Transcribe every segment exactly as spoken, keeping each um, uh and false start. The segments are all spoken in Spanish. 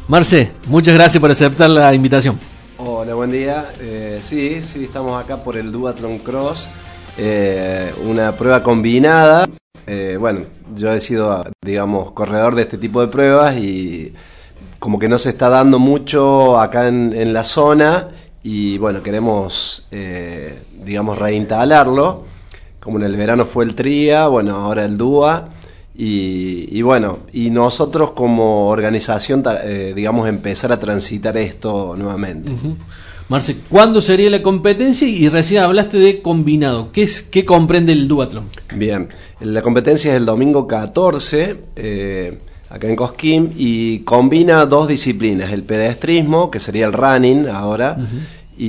Marce, muchas gracias por aceptar la invitación. Hola, buen día. Eh, sí, sí, estamos acá por el Duathlon Cross, eh, una prueba combinada. Eh, bueno, yo he sido, digamos, corredor de este tipo de pruebas y como que no se está dando mucho acá en, en la zona y bueno, queremos, eh, digamos, reinstalarlo. Como en el verano fue el Tria, bueno, ahora el Dua. Y, y bueno, y nosotros como organización, eh, digamos, empezar a transitar esto nuevamente. Uh-huh. Marce, ¿cuándo sería la competencia? Y recién hablaste de combinado. ¿Qué es, qué comprende el duatlón? Bien, la competencia es el domingo catorce, eh, acá en Cosquín, y combina dos disciplinas, el pedestrismo, que sería el running ahora, uh-huh.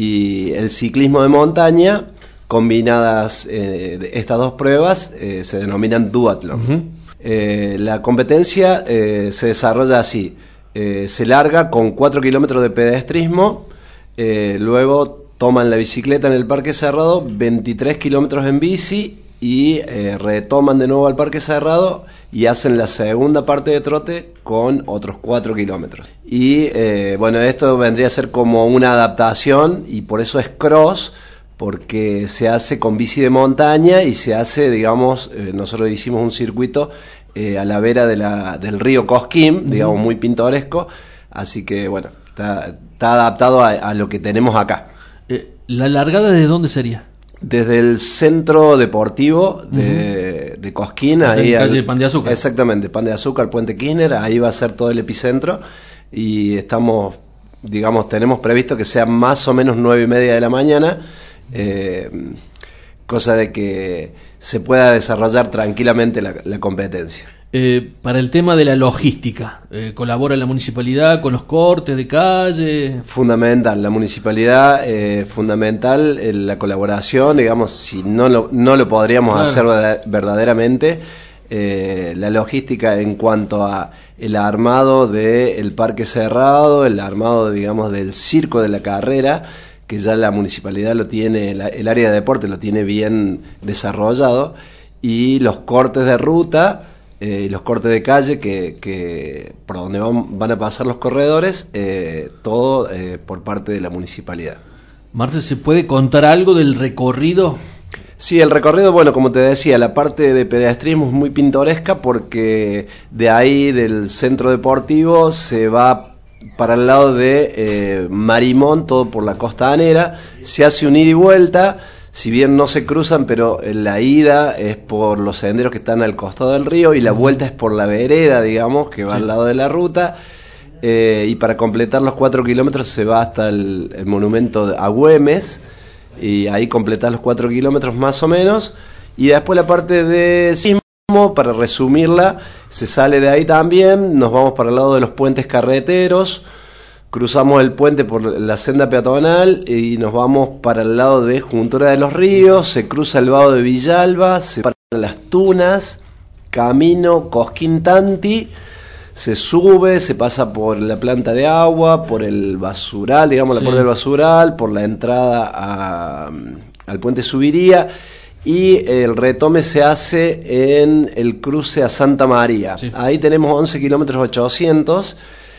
y el ciclismo de montaña. Combinadas eh, estas dos pruebas eh, se denominan duatlón. Uh-huh. Eh, la competencia eh, se desarrolla así, eh, se larga con cuatro kilómetros de pedestrismo, eh, luego toman la bicicleta en el parque cerrado, veintitrés kilómetros en bici y eh, retoman de nuevo al parque cerrado y hacen la segunda parte de trote con otros cuatro kilómetros. Y eh, bueno, esto vendría a ser como una adaptación y por eso es cross, porque se hace con bici de montaña y se hace, digamos, eh, nosotros hicimos un circuito eh, a la vera de la, del río Cosquín, uh-huh. digamos, muy pintoresco, así que, bueno, está, está adaptado a, a lo que tenemos acá. Eh, ¿La largada desde dónde sería? Desde el centro deportivo de, uh-huh. de Cosquín, ahí en calle al, Pan de Azúcar. Exactamente, Pan de Azúcar, Puente Kirchner, ahí va a ser todo el epicentro y estamos, digamos, tenemos previsto que sea más o menos nueve y media de la mañana. Eh, cosa de que se pueda desarrollar tranquilamente la, la competencia. Eh, para el tema de la logística, eh, ¿colabora la municipalidad con los cortes de calle? Fundamental, la municipalidad, eh, fundamental eh, la colaboración, digamos, si no lo, no lo podríamos claro. hacer verdaderamente. Eh, la logística en cuanto a el armado del parque cerrado, el armado, digamos, del circo de la carrera, que ya la municipalidad lo tiene, la, el área de deporte lo tiene bien desarrollado, y los cortes de ruta, eh, los cortes de calle que, que por donde van, van a pasar los corredores, eh, todo eh, por parte de la municipalidad. Marce, ¿se puede contar algo del recorrido? Sí, el recorrido, bueno, como te decía, la parte de pedestrismo es muy pintoresca porque de ahí del centro deportivo se va para el lado de eh, Marimón, todo por la costanera, se hace un ida y vuelta, si bien no se cruzan, pero la ida es por los senderos que están al costado del río y la vuelta es por la vereda, digamos, que va sí. al lado de la ruta, eh, y para completar los cuatro kilómetros se va hasta el, el monumento a Güemes, y ahí completar los cuatro kilómetros más o menos, y después la parte de sismo, para resumirla, se sale de ahí también, nos vamos para el lado de los puentes carreteros, cruzamos el puente por la senda peatonal y nos vamos para el lado de Juntura de los Ríos, se cruza el vado de Villalba, se para las Tunas, camino Cosquín Tanti, se sube, se pasa por la planta de agua, por el basural, digamos, sí. la puerta del basural, por la entrada a, al puente Subiría, y el retome se hace en el cruce a Santa María. Sí. Ahí tenemos once kilómetros ochocientos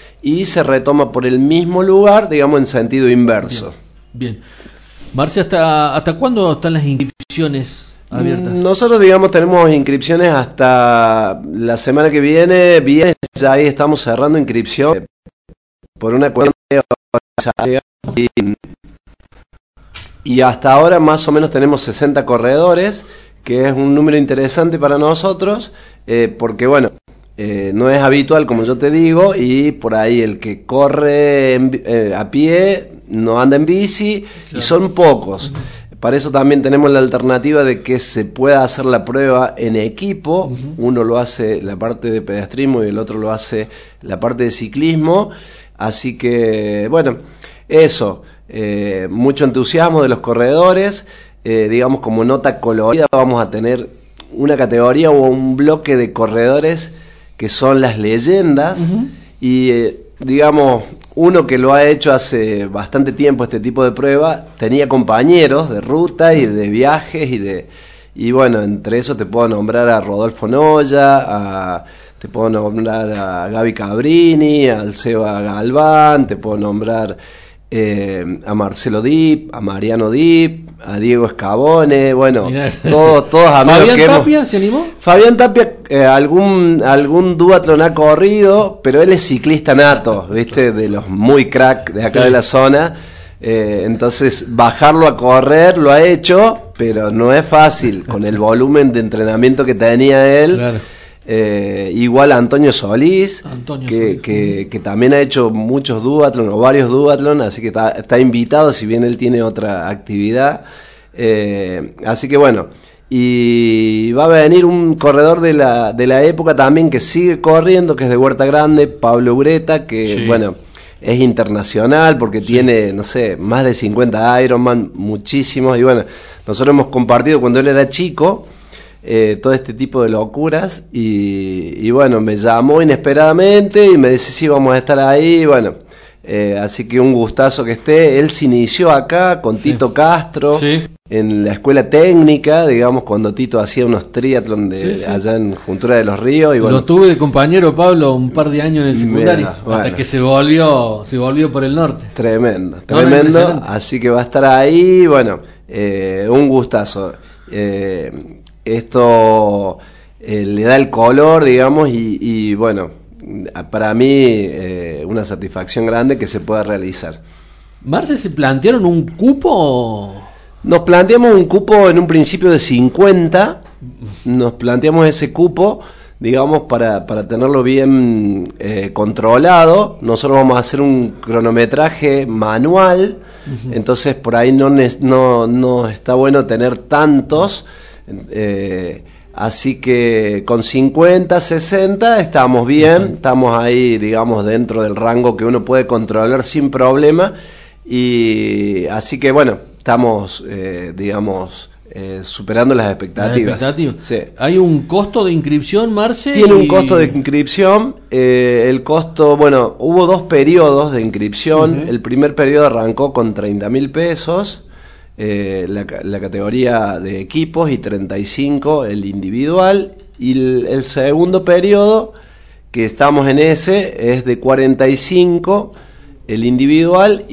y se retoma por el mismo lugar, digamos, en sentido inverso. Bien. Bien. Marce, ¿hasta, ¿hasta cuándo están las inscripciones abiertas? Nosotros, digamos, tenemos inscripciones hasta la semana que viene. Bien, ya ahí estamos cerrando inscripción por una cuestión de y, y hasta ahora más o menos tenemos sesenta corredores, que es un número interesante para nosotros, eh, porque bueno, eh, no es habitual, como yo te digo, y por ahí el que corre en, eh, a pie no anda en bici, claro. y son pocos. Uh-huh. Para eso también tenemos la alternativa de que se pueda hacer la prueba en equipo. Uh-huh. Uno lo hace la parte de pedestrismo y el otro lo hace la parte de ciclismo. Así que, bueno, eso, eh, mucho entusiasmo de los corredores. Eh, digamos, como nota colorida vamos a tener una categoría o un bloque de corredores que son las leyendas. Uh-huh. Y, eh, digamos, uno que lo ha hecho hace bastante tiempo este tipo de prueba, tenía compañeros de ruta y de viajes y de y bueno, entre eso te puedo nombrar a Rodolfo Noya, a te puedo nombrar a Gaby Cabrini, al Seba Galván, te puedo nombrar eh, a Marcelo Dip, a Mariano Dip, a Diego Escabone, bueno, todos, todos amigos. ¿Fabián que Tapia hemos... se animó? Fabián Tapia, eh, algún, algún duatlón ha corrido, pero él es ciclista nato, ¿viste? De los muy crack de acá sí. de la zona. Eh, entonces, bajarlo a correr lo ha hecho, pero no es fácil, con el volumen de entrenamiento que tenía él. Claro. Eh, igual a Antonio Solís, Antonio que, Solís. Que, que también ha hecho muchos duatlón o varios duatlón, así que está, está invitado, si bien él tiene otra actividad. Eh, así que bueno, y va a venir un corredor de la, de la época también que sigue corriendo, que es de Huerta Grande, Pablo Ureta, que sí. bueno, es internacional porque sí. tiene, no sé, más de cincuenta Ironman, muchísimos, y bueno, nosotros hemos compartido cuando él era chico, Eh, todo este tipo de locuras y, y bueno, me llamó inesperadamente y me dice sí, vamos a estar ahí, bueno, eh, así que un gustazo que esté. Él se inició acá con sí. Tito Castro sí. en la escuela técnica, digamos, cuando Tito hacía unos triatlón de, sí, sí. allá en Juntura de los Ríos y bueno, lo tuve de compañero Pablo un par de años en el secundario, mira, bueno. hasta que se volvió se volvió por el norte. Tremendo, tremendo, no, así que va a estar ahí, bueno, eh, un gustazo. eh, Esto eh, le da el color, digamos, y, y bueno, para mí eh, una satisfacción grande que se pueda realizar. Marce, ¿se plantearon un cupo? Nos planteamos un cupo en un principio de cincuenta, nos planteamos ese cupo, digamos, para, para tenerlo bien eh, controlado. Nosotros vamos a hacer un cronometraje manual, uh-huh. entonces por ahí no, no, no está bueno tener tantos. Eh, así que con cincuenta, sesenta estamos bien, uh-huh. estamos ahí, digamos, dentro del rango que uno puede controlar sin problema, y así que bueno, estamos, eh, digamos, eh, superando las expectativas. ¿Las expectativas? Sí. ¿Hay un costo de inscripción, Marce? Tiene y... un costo de inscripción, eh, el costo, bueno, hubo dos periodos de inscripción, uh-huh. el primer periodo arrancó con treinta mil pesos, Eh, la, la categoría de equipos, y treinta y cinco el individual, y el, el segundo periodo que estamos en ese es de cuarenta y cinco el individual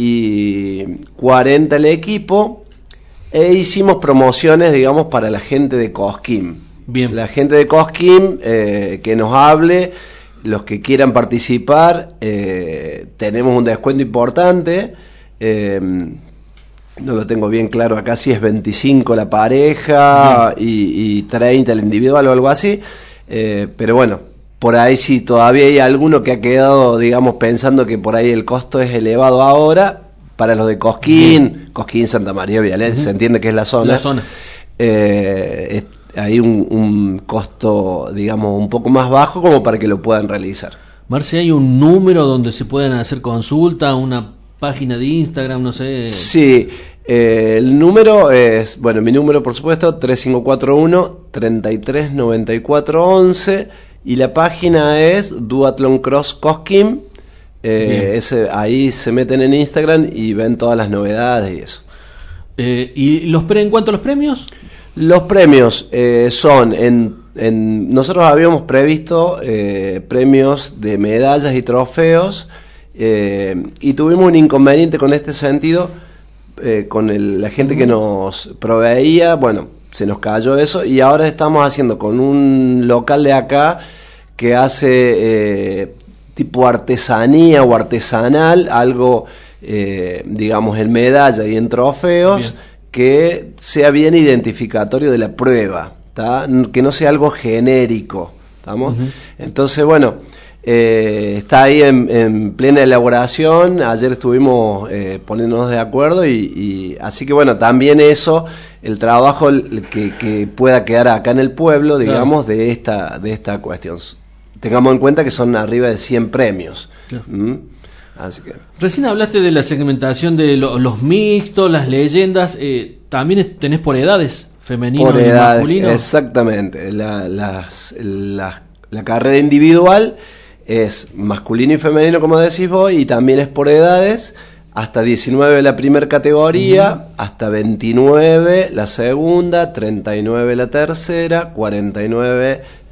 y cuarenta el equipo, e hicimos promociones, digamos, para la gente de Cosquín. Bien. La gente de Cosquín eh, que nos hable, los que quieran participar, eh, tenemos un descuento importante. eh, No lo tengo bien claro acá si es veinticinco la pareja y, y treinta el individual o algo así, eh, pero bueno, por ahí si todavía hay alguno que ha quedado, digamos, pensando que por ahí el costo es elevado ahora, para los de Cosquín, bien. Cosquín, Santa María, Vialén, uh-huh. se entiende que es la zona, la zona. Eh, es, hay un, un costo, digamos, un poco más bajo como para que lo puedan realizar. Marce, ¿hay un número donde se puedan hacer consulta, una página de Instagram, no sé? Sí, eh, el número es, bueno, mi número por supuesto, tres cinco cuatro uno, treinta y tres noventa y cuatro once, y la página es Duathlon Cross Cosquín. eh, ese, ahí se meten en Instagram y ven todas las novedades y eso. Eh, ¿Y los pre, en cuanto a los premios? Los premios eh, son, en, en nosotros habíamos previsto eh, premios de medallas y trofeos, Eh, y tuvimos un inconveniente con este sentido, eh, con el, la gente que nos proveía, bueno, se nos cayó eso, y ahora estamos haciendo con un local de acá que hace eh, tipo artesanía o artesanal, algo, eh, digamos, en medalla y en trofeos, bien. Que sea bien identificatorio de la prueba, ¿tá? Que no sea algo genérico, ¿estamos? Uh-huh. Entonces, bueno, Eh, está ahí en, en plena elaboración. Ayer estuvimos eh, poniéndonos de acuerdo y, y así que bueno, también eso, el trabajo que, que pueda quedar acá en el pueblo, digamos, claro. de esta de esta cuestión. Tengamos en cuenta que son arriba de cien premios. Claro. ¿Mm? Así que recién hablaste de la segmentación de lo, los mixtos, las leyendas, eh, también tenés por edades, femenino por y edades, masculino. Exactamente, la, las, la, la carrera individual es masculino y femenino, como decís vos, y también es por edades, hasta diecinueve la primera categoría, uh-huh. hasta veintinueve la segunda, treinta y nueve la tercera, cuarenta y nueve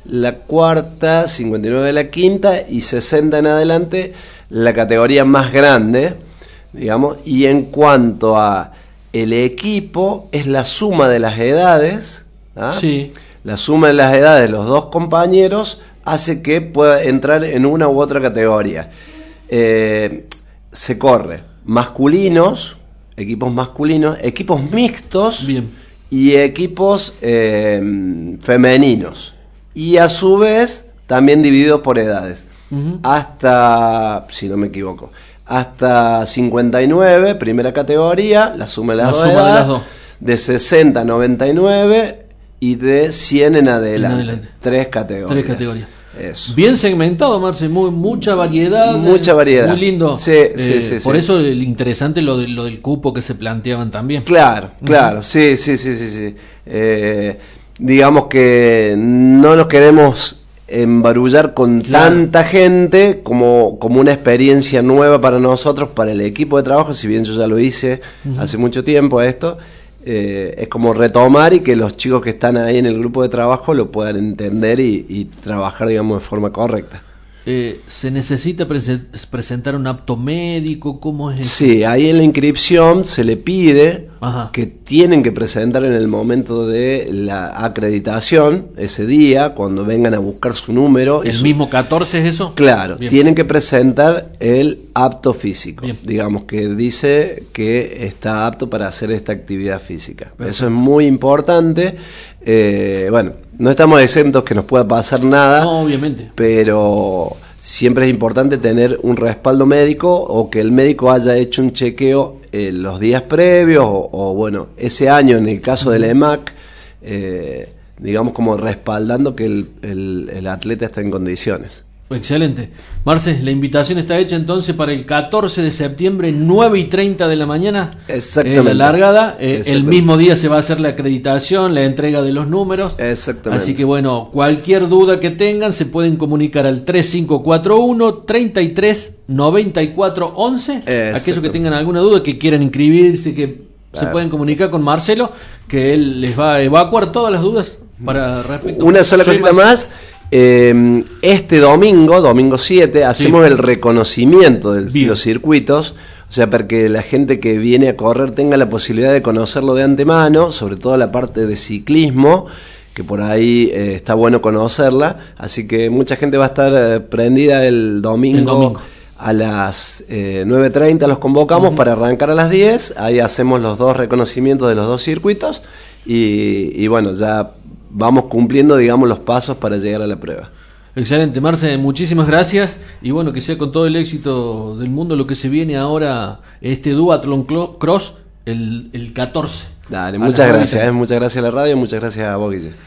la cuarta, cincuenta y nueve la quinta y sesenta en adelante la categoría más grande, digamos. Y en cuanto a el equipo, es la suma de las edades, ¿ah? Sí. La suma de las edades de los dos compañeros hace que pueda entrar en una u otra categoría. Eh, se corre masculinos, equipos masculinos, equipos mixtos. Bien. Y equipos eh, femeninos. Y a su vez también divididos por edades. Uh-huh. Hasta, si no me equivoco, hasta cincuenta y nueve, primera categoría, la suma de las, la dos, suma edades, de las dos. De sesenta a noventa y nueve y de cien en adelante. En adelante. Tres categorías. Tres categorías. Eso. Bien segmentado, Marce, muy, mucha variedad. Mucha variedad. Muy lindo. Sí, eh, sí, sí, por sí. eso el interesante lo, de, lo del cupo que se planteaban también. Claro, claro, uh-huh. sí, sí, sí, sí. sí. Eh, digamos que no nos queremos embarullar con claro. tanta gente como, como una experiencia nueva para nosotros, para el equipo de trabajo, si bien yo ya lo hice uh-huh. hace mucho tiempo esto. Eh, es como retomar y que los chicos que están ahí en el grupo de trabajo lo puedan entender y, y trabajar, digamos, de forma correcta. Eh, ¿Se necesita prese- presentar un apto médico? ¿Cómo es eso? Sí, ahí en la inscripción se le pide Ajá. que tienen que presentar en el momento de la acreditación, ese día, cuando vengan a buscar su número. ¿El su... mismo catorce es eso? Claro, Bien. Tienen que presentar el apto físico, Bien. digamos que dice que está apto para hacer esta actividad física. Perfecto. Eso es muy importante. Eh, bueno, no estamos exentos que nos pueda pasar nada. No, obviamente. Pero siempre es importante tener un respaldo médico o que el médico haya hecho un chequeo eh, los días previos o, o, bueno, ese año en el caso del E M A C, eh, digamos como respaldando que el, el, el atleta está en condiciones. Excelente. Marce, la invitación está hecha entonces para el catorce de septiembre, nueve y treinta de la mañana. Exactamente. Eh, la largada. Eh, Exactamente. El mismo día se va a hacer la acreditación, la entrega de los números. Exactamente. Así que bueno, cualquier duda que tengan se pueden comunicar al tres cinco cuatro uno, treinta y tres, noventa y cuatro, once. Aquellos que tengan alguna duda, que quieran inscribirse, que claro. se pueden comunicar con Marcelo, que él les va a evacuar todas las dudas para respecto. Una sola cosita más. Eh, este domingo, domingo siete, hacemos sí. el reconocimiento de Bien. los circuitos, o sea, para que la gente que viene a correr tenga la posibilidad de conocerlo de antemano, sobre todo la parte de ciclismo, que por ahí eh, está bueno conocerla, así que mucha gente va a estar eh, prendida el domingo, el domingo. A las eh, nueve treinta los convocamos uh-huh. para arrancar a las diez, ahí hacemos los dos reconocimientos de los dos circuitos y, y bueno, ya vamos cumpliendo, digamos, los pasos para llegar a la prueba. Excelente, Marce, muchísimas gracias y bueno, que sea con todo el éxito del mundo lo que se viene ahora, este Duathlon Cross, el, el catorce. Dale, muchas gracias, eh, muchas gracias a la radio, muchas gracias a vos, Guille.